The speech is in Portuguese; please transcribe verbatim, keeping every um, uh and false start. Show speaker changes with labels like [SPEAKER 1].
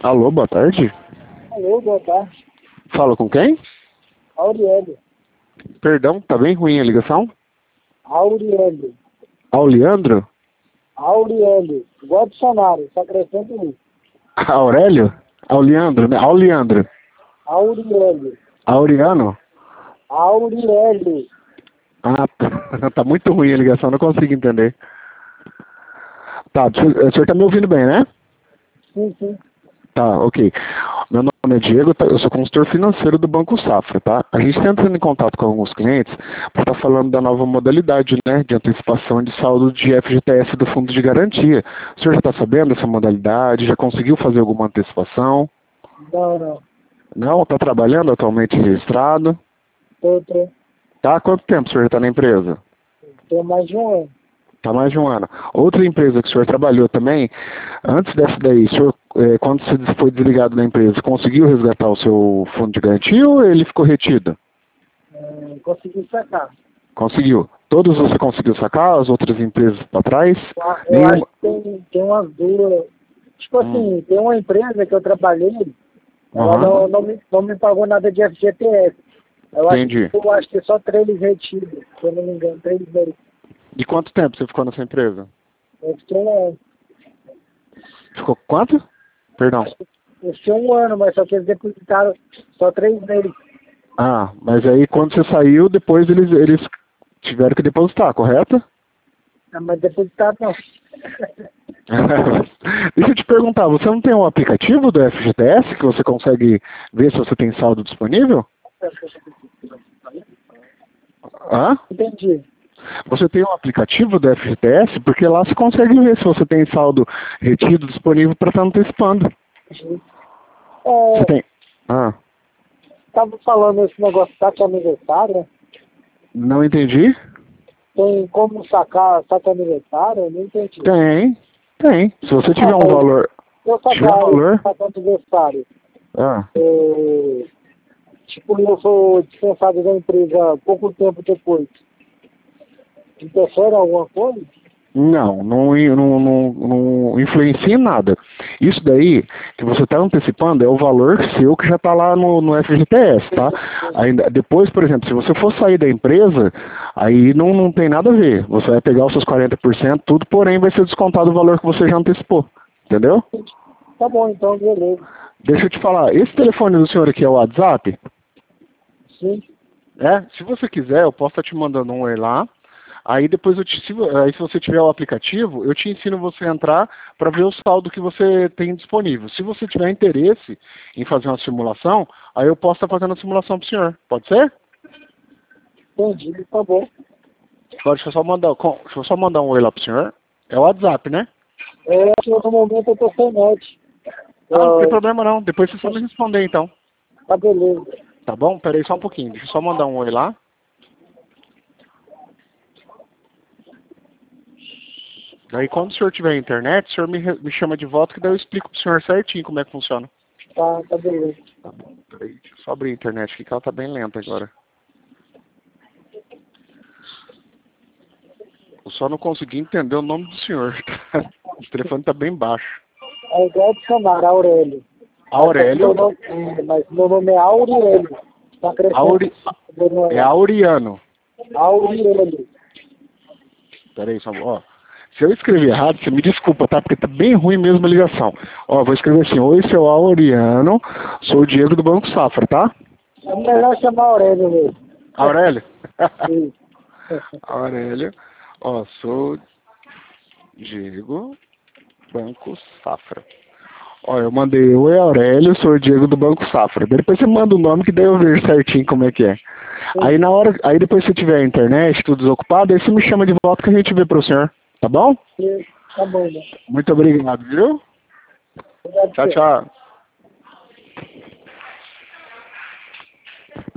[SPEAKER 1] Alô, boa tarde.
[SPEAKER 2] Alô, boa tarde.
[SPEAKER 1] Fala com quem?
[SPEAKER 2] Auriélio.
[SPEAKER 1] Perdão, tá bem ruim a ligação?
[SPEAKER 2] Auriélio.
[SPEAKER 1] Auleandro?
[SPEAKER 2] Auriélio. Igual dicionário, só acrescenta um.
[SPEAKER 1] Aurélio? Auleandro, né? Auleandro.
[SPEAKER 2] Auriélio.
[SPEAKER 1] Aureano?
[SPEAKER 2] Auriélio.
[SPEAKER 1] Ah, tá muito ruim a ligação, não consigo entender. Tá, o senhor o senhor tá me ouvindo bem, né?
[SPEAKER 2] Sim, sim.
[SPEAKER 1] Tá, ok. Meu nome é Diego, tá? Eu sou consultor financeiro do Banco Safra, tá? A gente está entrando em contato com alguns clientes para estar falando da nova modalidade, né, de antecipação de saldo de F G T S do Fundo de Garantia. O senhor já está sabendo dessa modalidade? Já conseguiu fazer alguma antecipação?
[SPEAKER 2] Não, não.
[SPEAKER 1] Não? Está trabalhando atualmente registrado?
[SPEAKER 2] Outra.
[SPEAKER 1] Tá? Há quanto tempo o senhor está na empresa?
[SPEAKER 2] Tem mais de um ano.
[SPEAKER 1] Tá mais de um ano. Outra empresa que o senhor trabalhou também, antes dessa daí, o senhor, eh, quando você foi desligado da empresa, conseguiu resgatar o seu fundo de garantia ou ele ficou retido?
[SPEAKER 2] É, consegui sacar.
[SPEAKER 1] Conseguiu. Todos você conseguiu sacar, as outras empresas para trás?
[SPEAKER 2] Eu
[SPEAKER 1] Nenhuma.
[SPEAKER 2] acho que tem, tem umas duas. Tipo assim,
[SPEAKER 1] Hum.
[SPEAKER 2] tem uma empresa que eu trabalhei, ela
[SPEAKER 1] Aham.
[SPEAKER 2] não, não, me, não me pagou nada de F G T S. Eu acho,
[SPEAKER 1] Entendi.
[SPEAKER 2] eu acho que só três retidos, se eu não me engano, três meses.
[SPEAKER 1] E quanto tempo você ficou nessa empresa?
[SPEAKER 2] Eu fiquei um ano.
[SPEAKER 1] Ficou quanto? Perdão.
[SPEAKER 2] Eu fiquei um ano, mas só que eles depositaram só três meses.
[SPEAKER 1] Ah, mas aí quando você saiu, depois eles, eles tiveram que depositar, correto?
[SPEAKER 2] Ah, mas depositaram não.
[SPEAKER 1] Deixa eu te perguntar, você não tem um aplicativo do F G T S que você consegue ver se você tem saldo disponível? Hã?
[SPEAKER 2] Entendi.
[SPEAKER 1] Você tem um aplicativo do F G T S? Porque lá você consegue ver se você tem saldo retido disponível para estar antecipando. Você
[SPEAKER 2] É,
[SPEAKER 1] tem? Ah,
[SPEAKER 2] tava falando esse negócio de saque aniversário, né?
[SPEAKER 1] não entendi?
[SPEAKER 2] Tem como sacar saque aniversário? Eu não entendi.
[SPEAKER 1] Tem, tem. Se você tiver um valor,
[SPEAKER 2] Eu
[SPEAKER 1] tiver
[SPEAKER 2] sacar
[SPEAKER 1] valor,
[SPEAKER 2] saque aniversário.
[SPEAKER 1] ah,
[SPEAKER 2] É, tipo, eu sou dispensado da empresa pouco tempo depois. Interfere alguma coisa?
[SPEAKER 1] não, não, não, não, não influencia em nada. Isso daí que você está antecipando é o valor seu que já está lá no, no F G T S, tá? Ainda, depois, por exemplo, se você for sair da empresa, aí não, não tem nada a ver. Você vai pegar os seus quarenta por cento, tudo, porém vai ser descontado o valor que você já antecipou. Entendeu?
[SPEAKER 2] Tá bom, então, beleza.
[SPEAKER 1] Deixa eu te falar, esse telefone do senhor aqui é o WhatsApp?
[SPEAKER 2] Sim.
[SPEAKER 1] É? Se você quiser, eu posso estar te mandando um oi lá. Aí depois eu te, se, aí se você tiver o aplicativo, eu te ensino você a entrar para ver o saldo que você tem disponível. Se você tiver interesse em fazer uma simulação, aí eu posso estar fazendo a simulação para o senhor. Pode ser?
[SPEAKER 2] Entendi, tá bom.
[SPEAKER 1] Agora, deixa eu só mandar, com- deixa eu só mandar um oi lá pro senhor. É o WhatsApp, né?
[SPEAKER 2] É, que no momento eu tô sem net.
[SPEAKER 1] Ah, não tem
[SPEAKER 2] É,
[SPEAKER 1] problema não. Depois você só me responder então.
[SPEAKER 2] tá beleza.
[SPEAKER 1] Tá bom? Pera aí só um pouquinho. Deixa eu só mandar um oi lá. Daí quando o senhor tiver internet, o senhor me, re- me chama de volta que daí eu explico pro senhor certinho como é que funciona.
[SPEAKER 2] Tá, tá beleza.
[SPEAKER 1] Tá bom, peraí, deixa eu só abrir a internet aqui que ela tá bem lenta agora. Eu só não consegui entender o nome do senhor. O telefone tá bem baixo.
[SPEAKER 2] É igual dicionário, Aurélio.
[SPEAKER 1] Aurélio.
[SPEAKER 2] Mas meu nome, é, mas meu nome é Aurélio. Tá crescendo.
[SPEAKER 1] Auri, é Auriano.
[SPEAKER 2] Aurélio.
[SPEAKER 1] Peraí, só, ó. Se eu escrever errado, você me desculpa, tá? Porque tá bem ruim mesmo a ligação. Ó, vou escrever assim, oi, seu Auriano, sou o Diego do Banco Safra, tá?
[SPEAKER 2] É melhor chamar Aurélio mesmo.
[SPEAKER 1] Aurélio?
[SPEAKER 2] Sim.
[SPEAKER 1] Aurélio, ó, sou Diego, Banco Safra. Ó, eu mandei, oi Aurélio, sou o Diego do Banco Safra. Depois você manda o nome que daí eu vejo certinho como é que é. Aí na hora, aí depois se tiver a internet, tudo desocupado, aí você me chama de volta que a gente vê pro senhor. Tá bom?
[SPEAKER 2] Sim. Tá bom, né?
[SPEAKER 1] Muito obrigado, viu?
[SPEAKER 2] Obrigado,
[SPEAKER 1] Tchau,
[SPEAKER 2] senhor.
[SPEAKER 1] tchau.